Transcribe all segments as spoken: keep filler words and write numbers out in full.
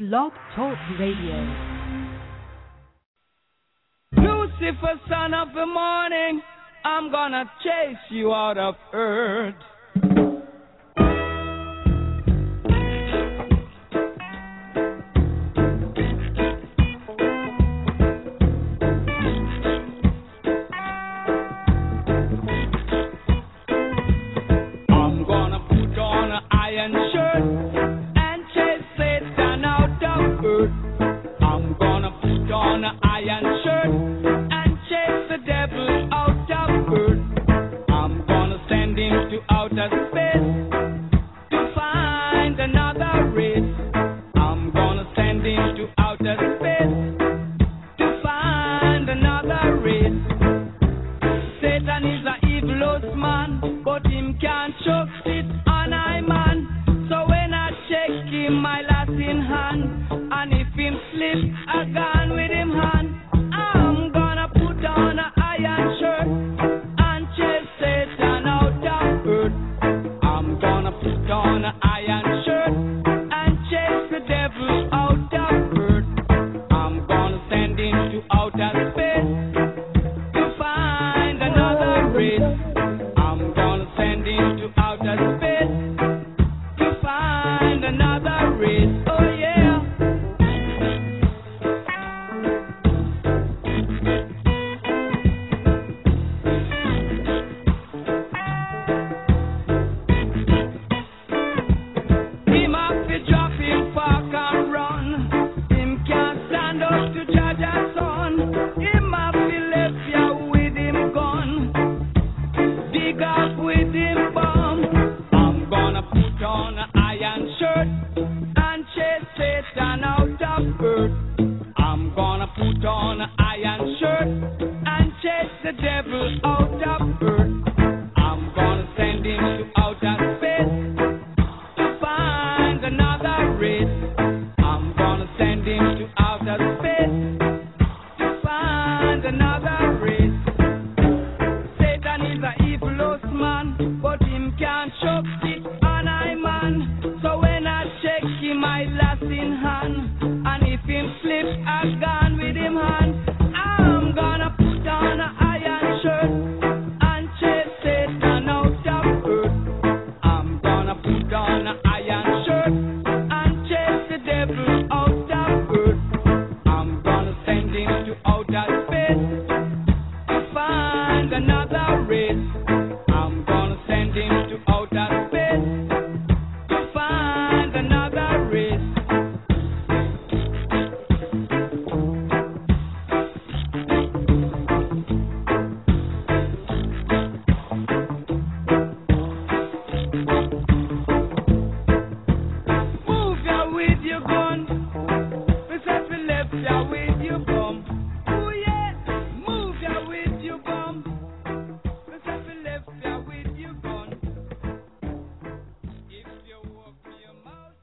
Blog Talk Radio. Lucifer, son of the morning, I'm gonna chase you out of earth. I'm gonna put on an iron shirt and chase Satan out of earth. I'm gonna put on an iron shirt and chase the devil out of earth. I'm gonna send him to outer space to find another race. I'm gonna send him to outer space to find another race. Satan is a evilous man, but him can't choke it on I man. So when I check him, my last in hand, and if him slip, I gone with him hand. I'm gonna put on an iron shirt and chase Satan out of earth. I'm gonna put on an iron shirt and chase the devil out of earth. I'm gonna send him to outer space to find another race. I'm gonna send him to outer space to find another race. Oh yeah. Him have to drop him, park and run. Him can't stand up to judge a son. Him have to left ya with him gun. Dig up with him bomb. I'm gonna put on an iron shirt and chase Satan out of earth. I'm gonna put on an iron shirt and chase the devil out of earth. I'm gonna send him to outer space to find another race. I'm gonna send him to outer space to find another race. Satan is a evilous man, but him can't choke it on I man. So when I check him, I last in hand, and if him slip, I gone with him hand. I'm gonna put on an iron shirt and chase Satan out of earth. I'm gonna put on an iron shirt and chase the devil out of earth. I'm gonna send him to outer space to find another race. I'm gonna send him to outer space to find another race. Move ya with your gun. We said we left ya with your bum. Oh yeah, move ya with your bum. We said we left ya with your gun. If you open your mouth,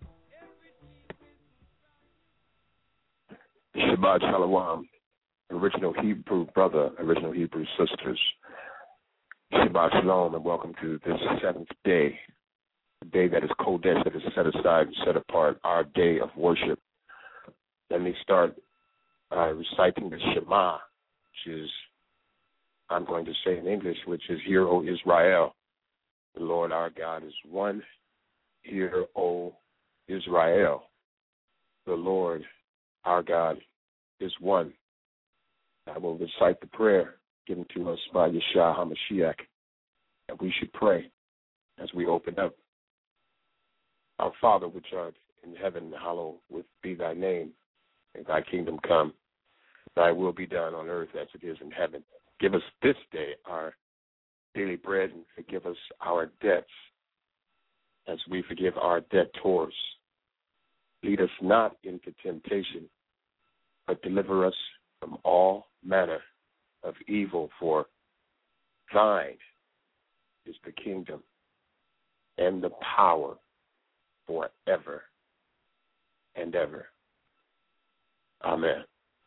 everything. Shabbat Shalom, original Hebrew brother, original Hebrew sisters. Shabbat Shalom, and welcome to this seventh day, the day that is Kodesh, that is set aside and set apart, our day of worship. Let me start uh, reciting the Shema, which is, I'm going to say in English, which is, Hear, O Israel, the Lord our God is one. Hear, O Israel, the Lord our God is one. I will recite the prayer given to us by Yeshua HaMashiach, and we should pray as we open up. Our Father, which art in heaven, hallowed be thy name, and thy kingdom come. Thy will be done on earth as it is in heaven. Give us this day our daily bread, and forgive us our debts as we forgive our debtors. Lead us not into temptation, but deliver us from all manner of evil, for thine is the kingdom and the power forever and ever. Amen.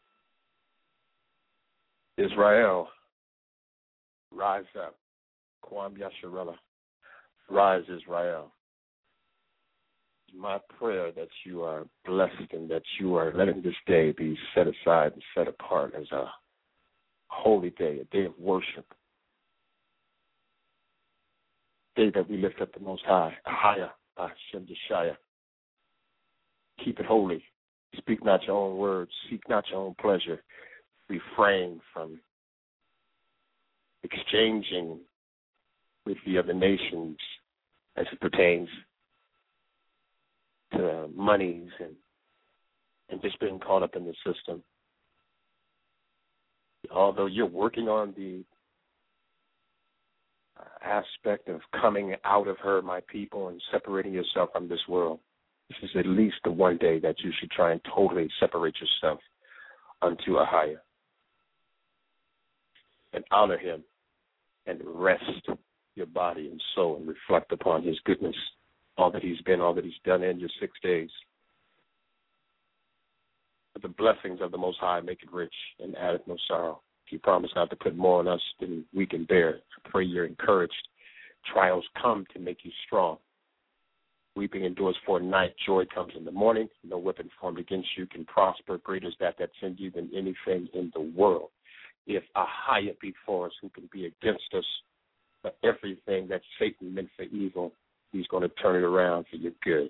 Israel, rise up. Kwam Yasharella, rise Israel. my prayer that you are blessed and that you are letting this day be set aside and set apart as a holy day, a day of worship, a day that we lift up the Most High, Ahaya, Hashem Yeshaya. Keep it holy. Speak not your own words. Seek not your own pleasure. Refrain from exchanging with the other nations as it pertains to monies and, and just being caught up in the system. Although you're working on the aspect of coming out of her, my people, and separating yourself from this world, this is at least the one day that you should try and totally separate yourself unto a higher and honor him and rest your body and soul and reflect upon his goodness, all that he's been, all that he's done in your six days. But the blessings of the Most High make it rich and addeth no sorrow. He promised not to put more on us than we can bear. I pray you're encouraged. Trials come to make you strong. Weeping endures for a night. Joy comes in the morning. No weapon formed against you can prosper. Greater is that that's in you than anything in the world. If a higher be for us, who can be against us? But everything that Satan meant for evil, he's going to turn it around for your good.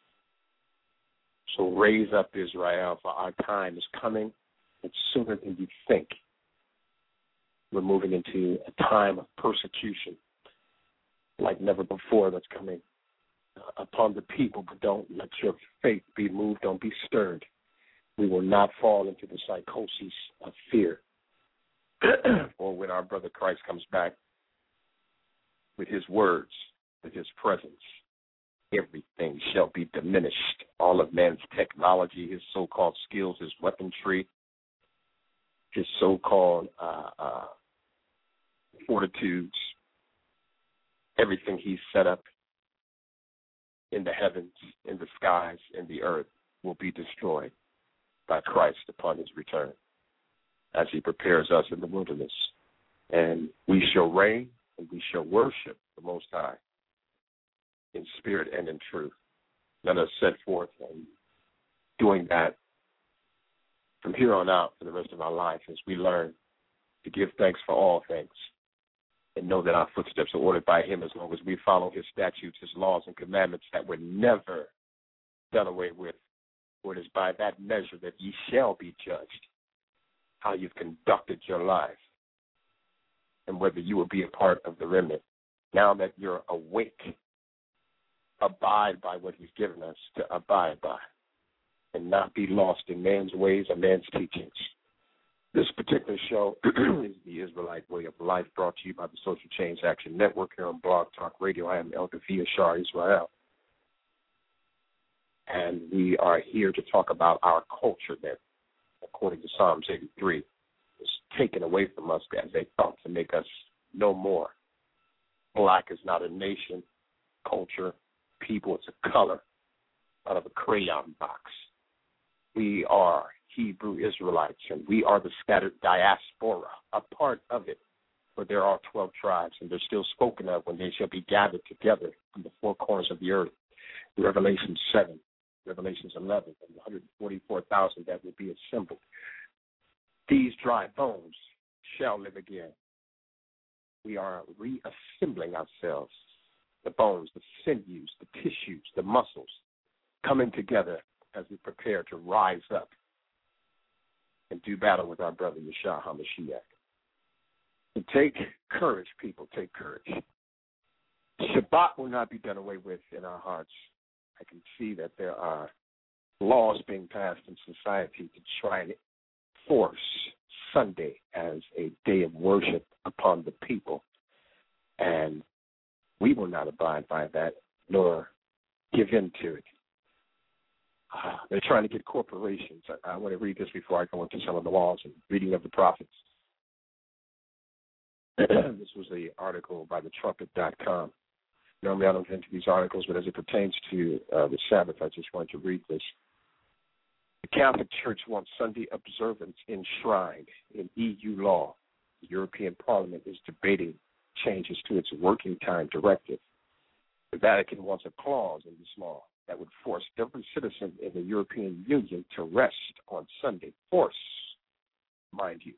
So raise up Israel, for our time is coming. It's sooner than you think. We're moving into a time of persecution like never before that's coming upon the people. But don't let your faith be moved. Don't be stirred. We will not fall into the psychosis of fear. Or when our brother Christ comes back with his words, with his presence, everything shall be diminished. All of man's technology, his so-called skills, his weaponry, his so-called uh, uh, fortitudes, everything he's set up in the heavens, in the skies, in the earth will be destroyed by Christ upon his return as he prepares us in the wilderness. And we shall reign and we shall worship the Most High in spirit and in truth. Let us set forth and doing that from here on out for the rest of our life as we learn to give thanks for all things and know that our footsteps are ordered by him as long as we follow his statutes, his laws, and commandments that were never done away with. For it is by that measure that ye shall be judged, how you've conducted your life and whether you will be a part of the remnant. Now that you're awake, abide by what he's given us to abide by and not be lost in man's ways or man's teachings. This particular show is the Israelite Way of Life, brought to you by the Social Change Action Network here on Blog Talk Radio. I am Elder V. Ashar Israel. And we are here to talk about our culture that, according to Psalms eighty-three, is taken away from us as they thought to make us no more. Black is not a nation, culture, people. It's a color out of a crayon box. We are Hebrew Israelites, and we are the scattered diaspora, a part of it. For there are twelve tribes, and they're still spoken of when they shall be gathered together from the four corners of the earth. Revelation seven, Revelations eleven, and one hundred forty-four thousand that will be assembled. These dry bones shall live again. We are reassembling ourselves, the bones, the sinews, the tissues, the muscles, coming together as we prepare to rise up and do battle with our brother Yeshua HaMashiach. So take courage, people, take courage. Shabbat will not be done away with in our hearts. I can see that there are laws being passed in society to try and force Sunday as a day of worship upon the people. And we will not abide by that, nor give in to it. Uh, they're trying to get corporations. I, I want to read this before I go into some of the laws and reading of the prophets. This was the article by the trumpet dot com. Normally I don't get into these articles, but as it pertains to uh, the Sabbath, I just wanted to read this. The Catholic Church wants Sunday observance enshrined in E U law. The European Parliament is debating changes to its working time directive. The Vatican wants a clause in this law that would force every citizen in the European Union to rest on Sunday. Force, mind you.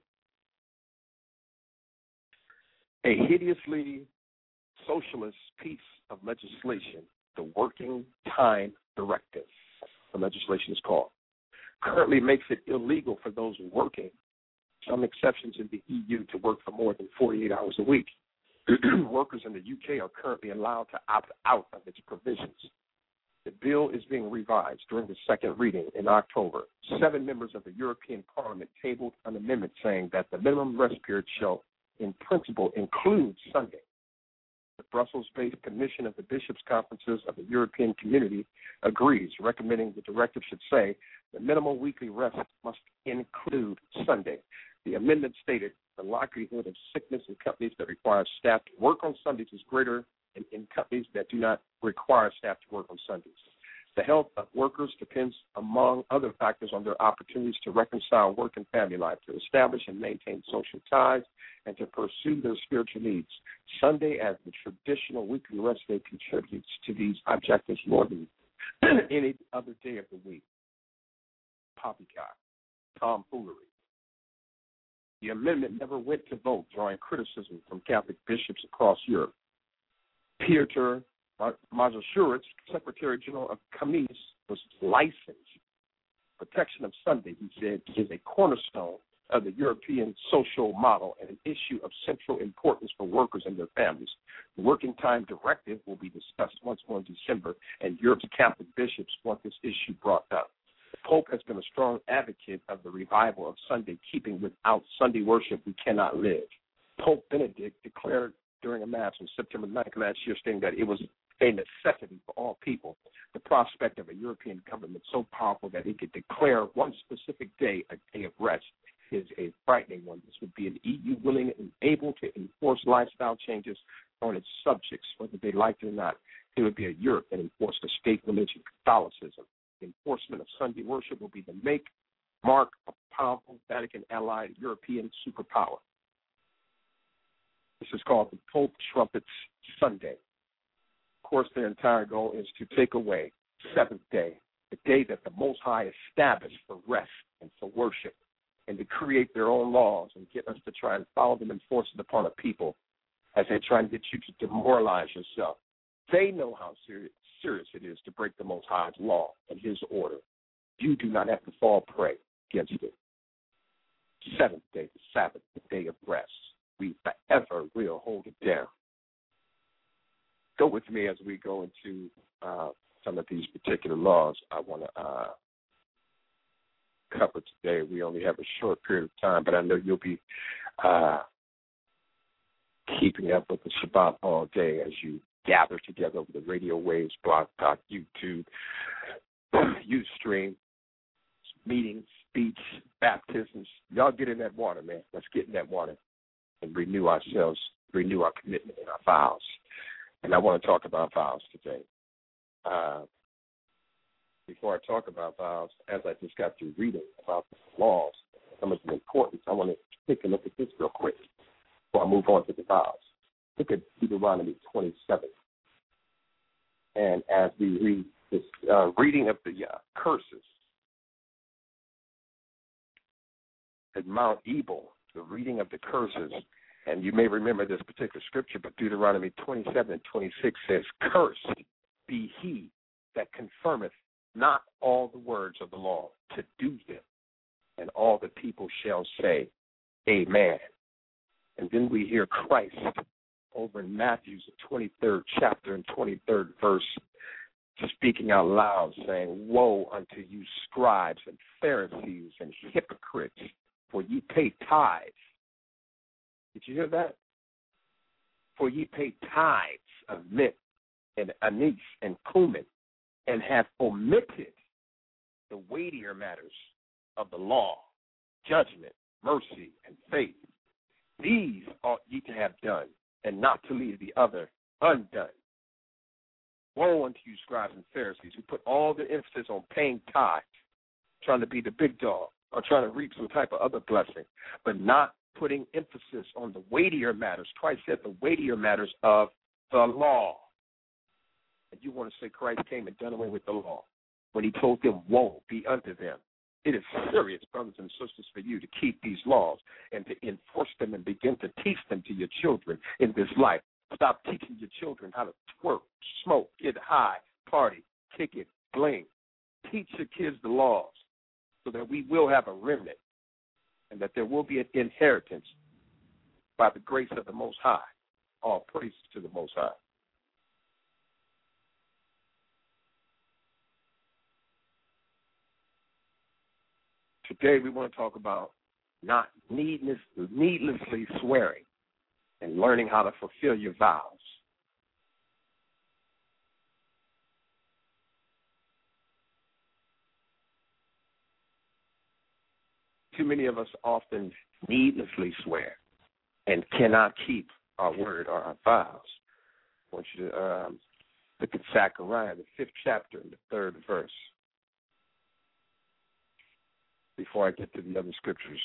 A hideously socialist piece of legislation, the Working Time Directive, the legislation is called, currently makes it illegal for those working, some exceptions in the E U, to work for more than forty-eight hours a week. Workers in the U K are currently allowed to opt out of its provisions. The bill is being revised during the second reading in October. Seven members of the European Parliament tabled an amendment saying that the minimum rest period shall, in principle, include Sunday. The Brussels-based Commission of the Bishops' Conferences of the European Community agrees, recommending the directive should say the minimal weekly rest must include Sunday. The amendment stated the likelihood of sickness in companies that require staff to work on Sundays is greater than in companies that do not require staff to work on Sundays. The health of workers depends, among other factors, on their opportunities to reconcile work and family life, to establish and maintain social ties, and to pursue their spiritual needs. Sunday, as the traditional weekly rest day, contributes to these objectives more than any other day of the week. Poppycock, tomfoolery. The amendment never went to vote, drawing criticism from Catholic bishops across Europe. Piotr Mazurkiewicz, Secretary General of Camis, was licensed. Protection of Sunday, he said, is a cornerstone of the European social model and an issue of central importance for workers and their families. The Working Time Directive will be discussed once more in December, and Europe's Catholic bishops want this issue brought up. The Pope has been a strong advocate of the revival of Sunday keeping. Without Sunday worship, we cannot live. Pope Benedict declared during a mass on September ninth last year, stating that it was a necessity for all people. The prospect of a European government so powerful that it could declare one specific day a day of rest is a frightening one. This would be an E U willing and able to enforce lifestyle changes on its subjects, whether they like it or not. It would be a Europe that enforced a state religion, Catholicism. The enforcement of Sunday worship will be the make, mark of powerful Vatican-allied European superpower. This is called the Pope Trumpets Sunday. Of course, their entire goal is to take away seventh day, the day that the Most High established for rest and for worship, and to create their own laws and get us to try and follow them and force it upon a people as they try and get you to demoralize yourself. They know how serious, serious it is to break the Most High's law and his order. You do not have to fall prey against it. Seventh day, the Sabbath, the day of rest. We forever will hold it down. Go with me as we go into uh, some of these particular laws I want to uh, cover today. We only have a short period of time, but I know you'll be uh, keeping up with the Shabbat all day as you gather together over the radio waves, Blog Talk, YouTube, Ustream, meetings, speech, baptisms. Y'all get in that water, man. Let's get in that water and renew ourselves, renew our commitment and our vows. And I want to talk about vows today. Uh, before I talk about vows, as I just got through reading about the laws, some of the importance, I want to take a look at this real quick before I move on to the vows. Look at Deuteronomy twenty-seven. And as we read this uh, reading of the uh, curses at Mount Ebal, the reading of the curses, and you may remember this particular scripture, but Deuteronomy twenty-seven and twenty-six says, "Cursed be he that confirmeth not all the words of the law to do them, and all the people shall say, Amen." And then we hear Christ over in Matthew's twenty-third chapter and twenty-third verse, speaking out loud, saying, "Woe unto you, scribes and Pharisees and hypocrites, for ye pay tithes." Did you hear that? "For ye pay tithes of mint and anise and cumin, and have omitted the weightier matters of the law, judgment, mercy, and faith. These ought ye to have done, and not to leave the other undone. Woe unto you, scribes and Pharisees, who put all the emphasis on paying tithes, trying to be the big dog, or trying to reap some type of other blessing, but not putting emphasis on the weightier matters." Christ said the weightier matters of the law. And you want to say Christ came and done away with the law when he told them, woe be unto them. It is serious, brothers and sisters, for you to keep these laws and to enforce them and begin to teach them to your children in this life. Stop teaching your children how to twerk, smoke, get high, party, kick it, bling. Teach your kids the laws so that we will have a remnant and that there will be an inheritance by the grace of the Most High. All praises to the Most High. Today we want to talk about not needless, needlessly swearing and learning how to fulfill your vows. Too many of us often needlessly swear and cannot keep our word or our vows. I want you to um, look at Zechariah, the fifth chapter, and the third verse. Before I get to the other scriptures.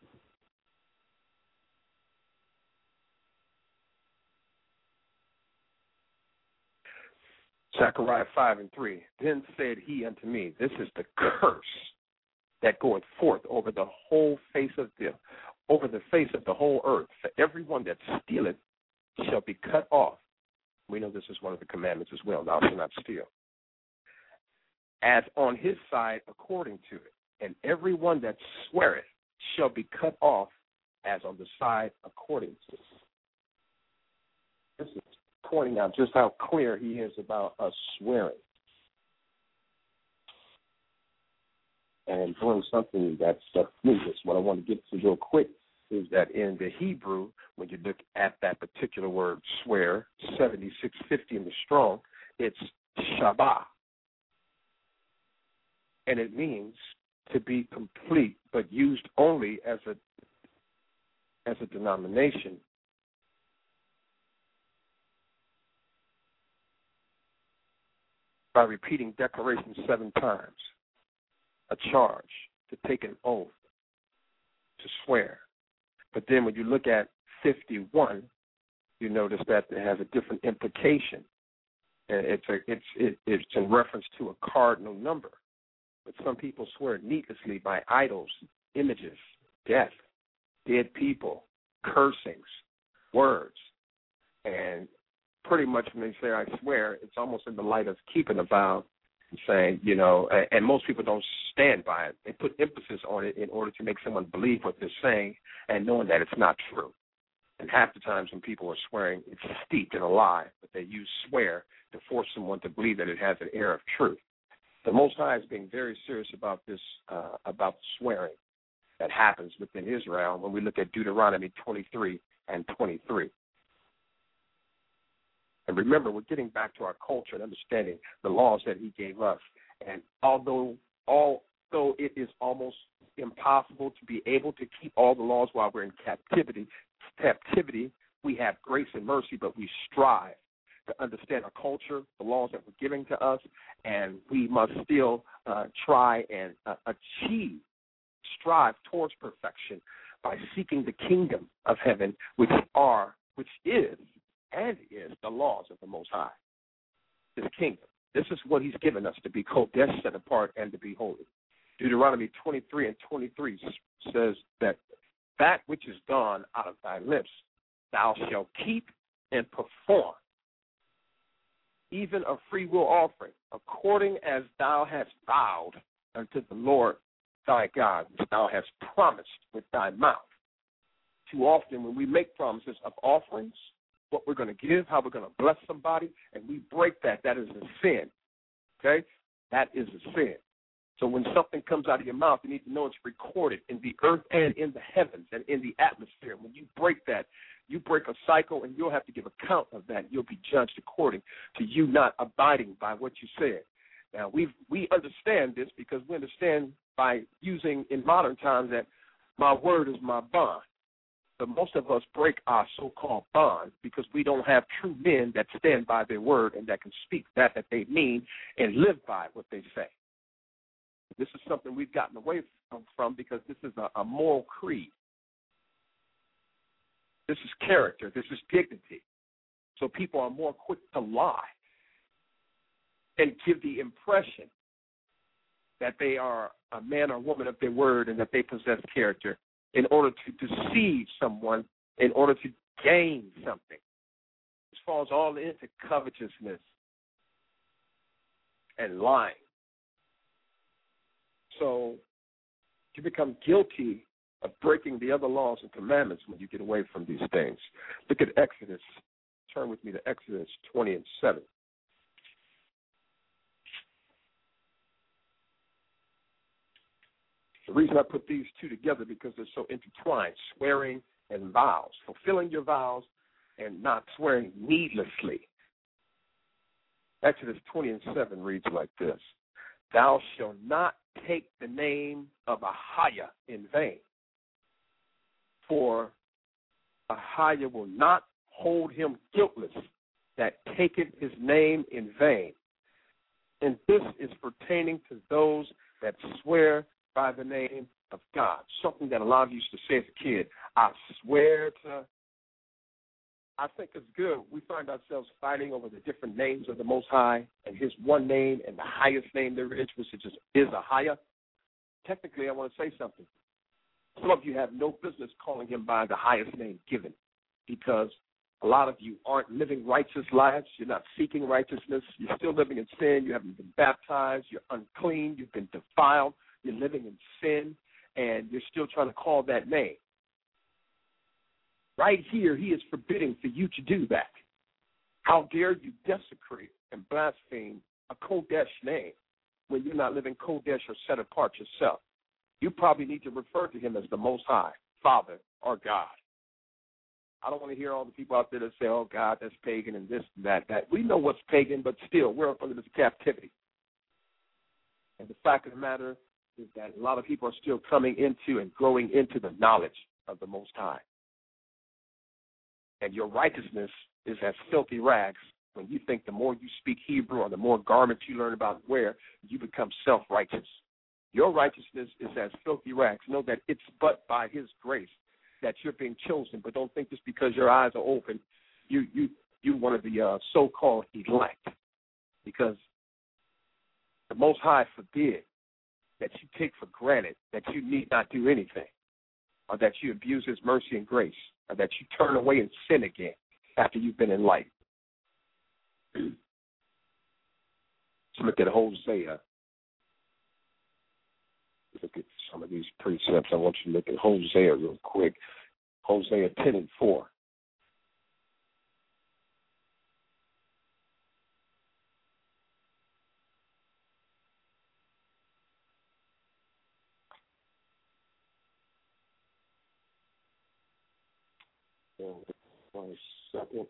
Zechariah five and three. Then said he unto me, this is the curse that goeth forth over the whole face of the over the face of the whole earth. For everyone that stealeth shall be cut off. We know this is one of the commandments as well. Thou shalt not steal. As on his side according to it. And everyone that sweareth shall be cut off as on the side according to it. This is pointing out just how clear he is about us swearing. And doing something that's needless. What I want to get to real quick is that in the Hebrew, when you look at that particular word swear, seventy-six fifty in the Strong, it's Shabbat. And it means to be complete, but used only as a as a denomination. By repeating declarations seven times, a charge, to take an oath, to swear. But then when you look at fifty-one, you notice that it has a different implication. And it's a, it's it, it's in reference to a cardinal number. But some people swear needlessly by idols, images, death, dead people, cursings, words. And pretty much when they say I swear, it's almost in the light of keeping a vow and saying, you know, and most people don't stand by it. They put emphasis on it in order to make someone believe what they're saying and knowing that it's not true. And half the times when people are swearing, it's steeped in a lie, but they use swear to force someone to believe that it has an air of truth. The Most High is being very serious about this, uh, about swearing that happens within Israel when we look at Deuteronomy twenty-three and twenty-three. And remember, we're getting back to our culture and understanding the laws that he gave us. And although although it is almost impossible to be able to keep all the laws while we're in captivity, captivity, we have grace and mercy, but we strive to understand our culture, the laws that were given to us, and we must still uh, try and uh, achieve, strive towards perfection by seeking the kingdom of heaven, which are, which is, and is the laws of the Most High, his kingdom. This is what he's given us to be Kodesh, set apart, and to be holy. Deuteronomy twenty-three and twenty-three says that that which is gone out of thy lips thou shalt keep and perform, even a free will offering, according as thou hast vowed unto the Lord thy God, which thou hast promised with thy mouth. Too often when we make promises of offerings, what we're going to give, how we're going to bless somebody, and we break that, that is a sin, okay? That is a sin. So when something comes out of your mouth, you need to know it's recorded in the earth and in the heavens and in the atmosphere. When you break that, you break a cycle, and you'll have to give account of that. You'll be judged according to you not abiding by what you said. Now, we we understand this because we understand by using in modern times that my word is my bond. But most of us break our so-called bond because we don't have true men that stand by their word and that can speak that that they mean and live by what they say. This is something we've gotten away from, from because this is a, a moral creed. This is character. This is dignity. So people are more quick to lie and give the impression that they are a man or woman of their word and that they possess character in order to deceive someone, in order to gain something. This falls all into covetousness and lying. So you become guilty of breaking the other laws and commandments when you get away from these things. Look at Exodus. Turn with me to Exodus twenty and seven. The reason I put these two together because they're so intertwined, swearing and vows, fulfilling your vows and not swearing needlessly. Exodus twenty and seven reads like this: Thou shalt not take the name of Ahiah in vain, for Ahiah will not hold him guiltless that taketh his name in vain. And this is pertaining to those that swear by the name of God. Something that a lot of you used to say as a kid, I swear to. I think it's good. We find ourselves fighting over the different names of the Most High and his one name and the highest name there is, which is just is Ahiah. Technically, I want to say something. Some of you have no business calling him by the highest name given, because a lot of you aren't living righteous lives. You're not seeking righteousness. You're still living in sin. You haven't been baptized. You're unclean. You've been defiled. You're living in sin, and you're still trying to call that name. Right here, he is forbidding for you to do that. How dare you desecrate and blaspheme a Kodesh name when you're not living Kodesh or set apart yourself? You probably need to refer to him as the Most High, Father, or God. I don't want to hear all the people out there that say, oh, God, that's pagan and this and that, that. We know what's pagan, but still, we're up under this captivity. And the fact of the matter is that a lot of people are still coming into and growing into the knowledge of the Most High. And your righteousness is as filthy rags when you think the more you speak Hebrew or the more garments you learn about wear, you become self-righteous. Your righteousness is as filthy rags. Know that it's but by his grace that you're being chosen, but don't think just because your eyes are open, you you you one of the uh, so-called elect, because the Most High forbid that you take for granted that you need not do anything, or that you abuse his mercy and grace, or that you turn away and sin again after you've been enlightened. So look at Hosea. Look at some of these precepts. I want you to look at Hosea real quick. Hosea ten and four. One second.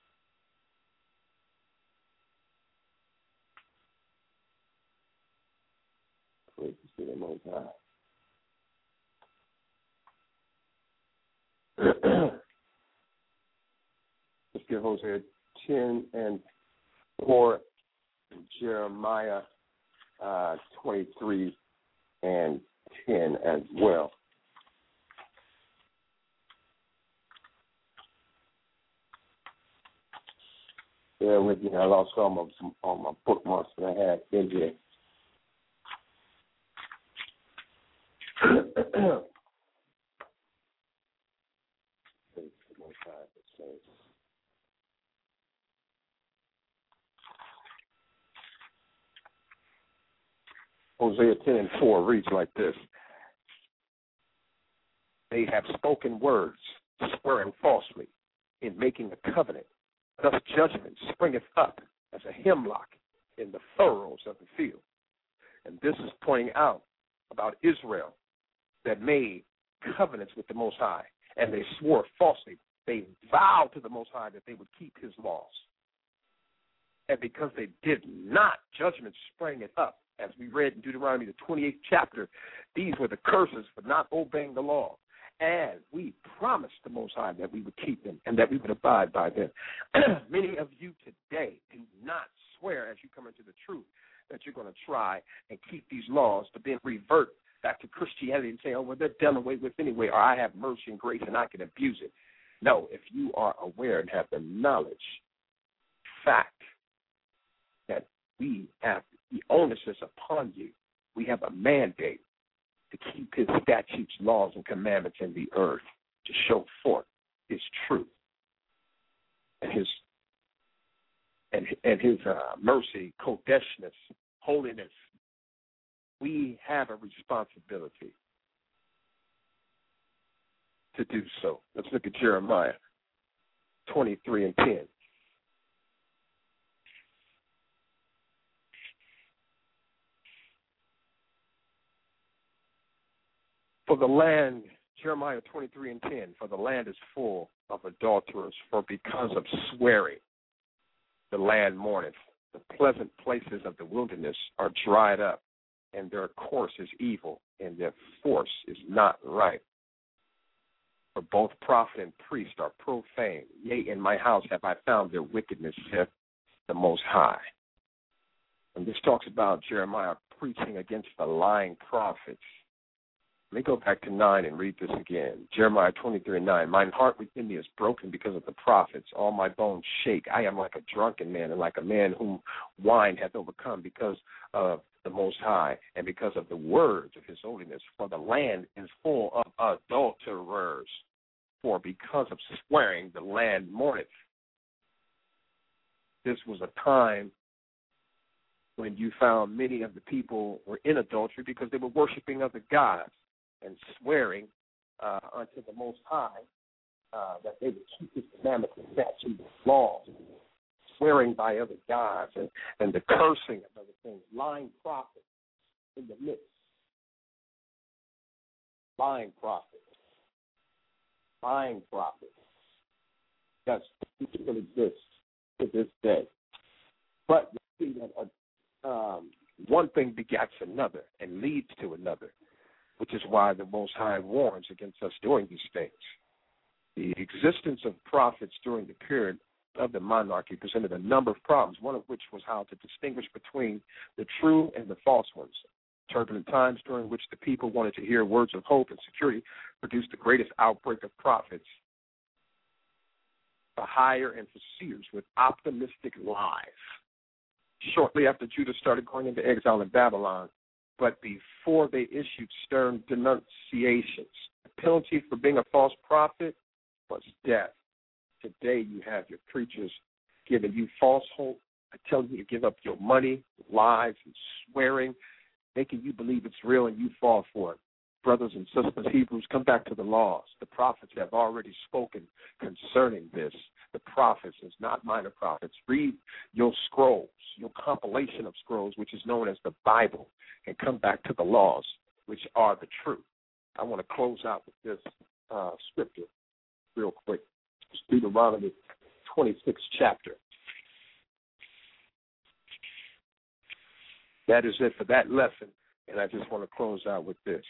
Praise to the Most High. Let's get Hosea ten and four, Jeremiah uh, twenty-three and ten as well. Bear with me. I lost all my, all my bookmarks that I had in here. Hosea ten and four reads like this: They have spoken words, swearing falsely, in making a covenant. Thus judgment springeth up as a hemlock in the furrows of the field. And this is pointing out about Israel that made covenants with the Most High, and they swore falsely. They vowed to the Most High that they would keep his laws. And because they did not, judgment sprang it up. As we read in Deuteronomy, the twenty-eighth chapter, these were the curses for not obeying the law. And we promised the Most High that we would keep them and that we would abide by them. Many of you today do not swear as you come into the truth that you're going to try and keep these laws, but then revert back to Christianity and say, oh, well, they're done away with anyway, or I have mercy and grace and I can abuse it. No, if you are aware and have the knowledge, fact, that we have the onus is upon you. We have a mandate to keep his statutes, laws, and commandments in the earth, to show forth his truth and his and, and his uh, mercy, kodeshness, holiness. We have a responsibility to do so. Let's look at Jeremiah twenty-three and ten. For the land, Jeremiah twenty-three and ten, for the land is full of adulterers, for because of swearing the land mourneth. The pleasant places of the wilderness are dried up, and their course is evil, and their force is not right. For both prophet and priest are profane. Yea, in my house have I found their wickedness, saith the Most High. And this talks about Jeremiah preaching against the lying prophets. Let me go back to nine and read this again. Jeremiah twenty-three and nine. Mine heart within me is broken because of the prophets. All my bones shake. I am like a drunken man and like a man whom wine hath overcome because of the Most High and because of the words of his holiness. For the land is full of adulterers. For because of swearing, the land mourneth. This was a time when you found many of the people were in adultery because they were worshiping other gods and swearing uh, unto the Most High uh, that they would keep his commandments and statutes and laws, swearing by other gods and, and the cursing of other things, lying prophets in the midst, lying prophets, lying prophets. That's what still exists to this day. But you see that uh, um, one thing begets another and leads to another, which is why the Most High warns against us doing these things. The existence of prophets during the period of the monarchy presented a number of problems, one of which was how to distinguish between the true and the false ones. Turbulent times during which the people wanted to hear words of hope and security produced the greatest outbreak of prophets for hire and for seers with optimistic lies. Shortly after Judah started going into exile in Babylon, but before they issued stern denunciations, the penalty for being a false prophet was death. Today you have your preachers giving you false hope, telling you to give up your money, lies, and swearing, making you believe it's real and you fall for it. Brothers and sisters, Hebrews, come back to the laws. The prophets have already spoken concerning this. The prophets, is not minor prophets. Read your scrolls, your compilation of scrolls, which is known as the Bible, and come back to the laws, which are the truth. I want to close out with this uh, scripture real quick. It's Deuteronomy twenty-sixth chapter. That is it for that lesson, and I just want to close out with this.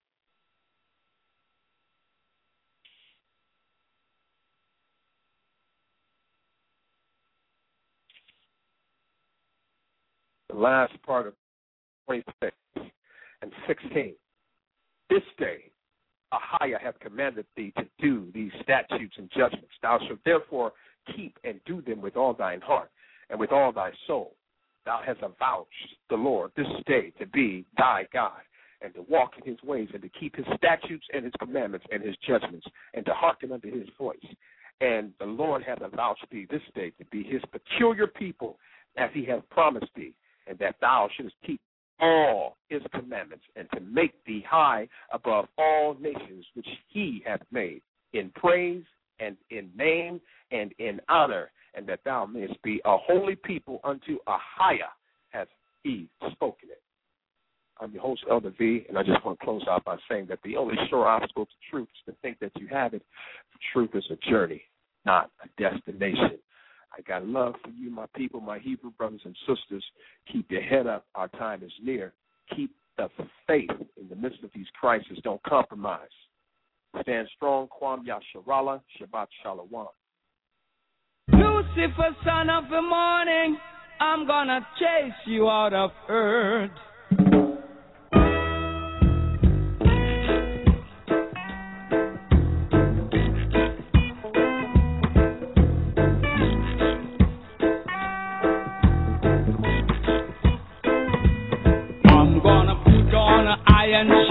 The last part of twenty-six and sixteen. This day Ahijah hath commanded thee to do these statutes and judgments. Thou shalt therefore keep and do them with all thine heart and with all thy soul. Thou hast avouched the Lord this day to be thy God, and to walk in his ways, and to keep his statutes and his commandments and his judgments, and to hearken unto his voice. And the Lord hath avouched thee this day to be his peculiar people, as he hath promised thee, and that thou shouldest keep all his commandments, and to make thee high above all nations which he hath made, in praise and in name and in honor, and that thou mayest be a holy people unto Ahijah, as he spoken it. I'm your host, Elder V, and I just want to close out by saying that the only sure obstacle to truth is to think that you have it. Truth is a journey, not a destination. I got love for you, my people, my Hebrew brothers and sisters. Keep your head up. Our time is near. Keep the faith in the midst of these crises. Don't compromise. Stand strong. Kwam Yasharallah. Shabbat Shalom. Lucifer, son of the morning, I'm gonna chase you out of earth.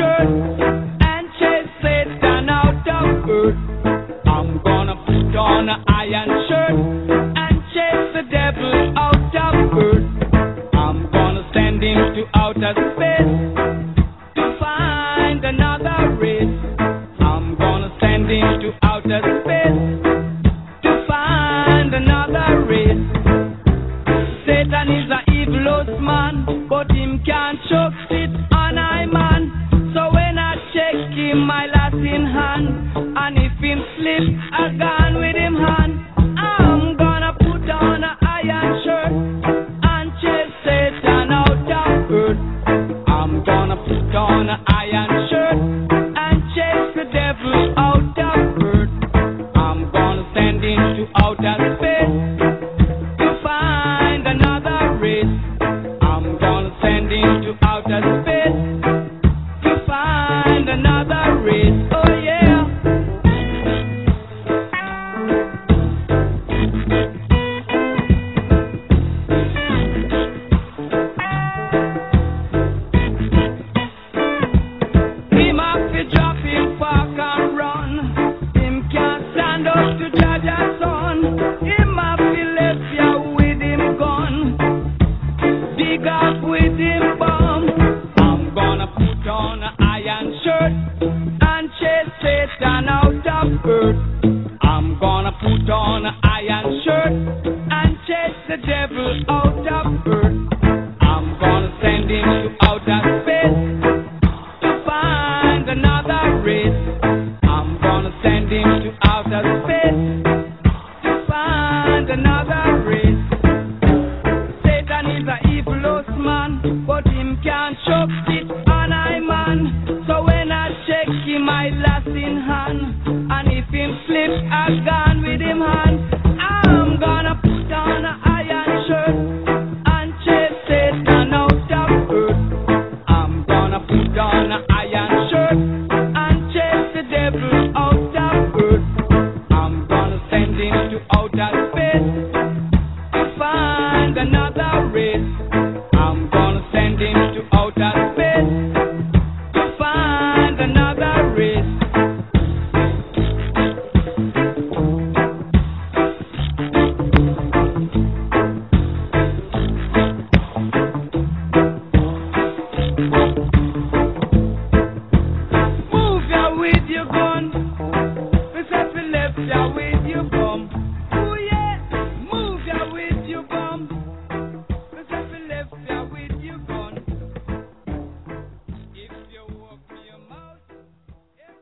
shirt and chase Satan out of earth. I'm gonna put on an iron shirt and chase the devil out of earth. I'm gonna send him to outer space to find another race. I'm gonna send him to outer space to find another race. Satan is a evilous man, but him can't choke it on I man. So when I check him, my last in hand, and if him slip, I gone with him hand. I'm gonna put on an iron shirt and chase Satan out of earth. I'm gonna put on an iron shirt and chase the devil out of earth. I'm gonna send him to outer space to find another race. I'm gonna send him to outer space to find another race. Oh yeah. Him have to drop him park and run. Him can't stand up to judge a son. Him have to left ya with him gun. Dig up with him bomb. I'm gonna put on an iron shirt and chase Satan out of earth. I'm gonna put on an iron shirt and chase the devil out of earth. I'm gonna send him to outer space to find another race. I'm gonna send him to outer space to find another race. Satan is a evilous man, but him can't choke it on I man. So when I check him, I last in hand, and if him slip, I gone with him hand. I'm gonna put on an iron shirt and chase Satan out of earth. I'm gonna put on an iron shirt and chase the devil out of earth. I'm gonna send him to outer space to find another race. I'm gonna send him to outer space to find another race. Move ya with your gun. We said we left ya with your gun.